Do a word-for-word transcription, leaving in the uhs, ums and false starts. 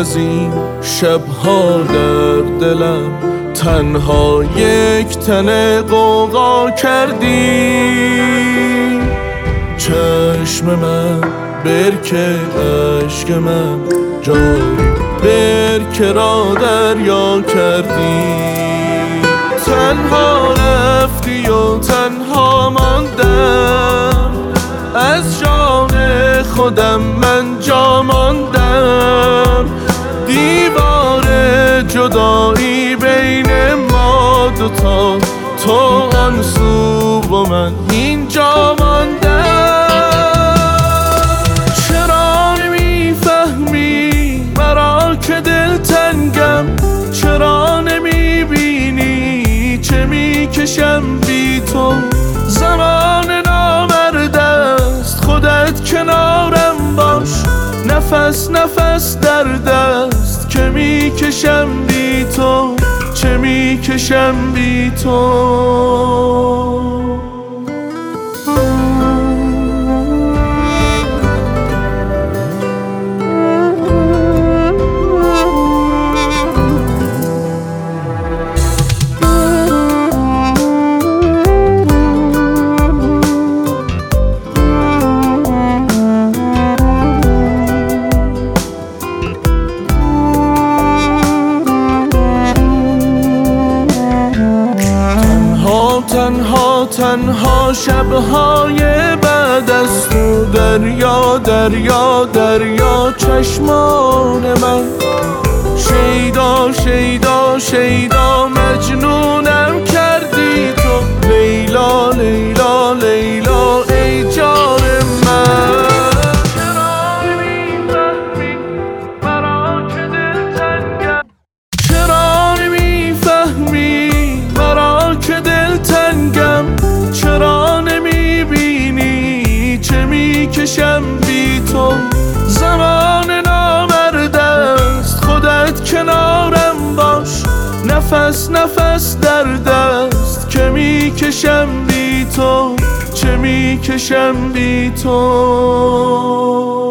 از این شبها در دلم تنها یک تن غوغا کردی. چشم من برکه اشک من جاری برکه را دریا کردی. تنها رفتی و تنها ماندم، از جان خودم من جا ماندم. دیوار جدایی بین ما دوتا، تو آن سو و من اینجا ماندم. چرا نمیفهمی مرا که دلتنگم؟ چرا نمیبینی چه میکشم بی تو؟ زمان نامرد است، خودت کنارم باش. نفس نفس در دست که میکشم بی تو، چه میکشم بی تو. تنها تنها شبهای بعد از تو، دریا دریا دریا چشمان من. شیدا شیدا شیدا مجنونم کردی تو. لیلا لیلا لیلا ای جان من. چرا نمیفهمی مرا که دلتنگم؟ چرا نمیفهمی مرا که دلتنگم؟ چرا نمیبینی چه میکشم بی تو؟ زمان نامرد است، خودت کنارم باش. نفس نفس در دست که میکشم بی تو، چه میکشم بی تو.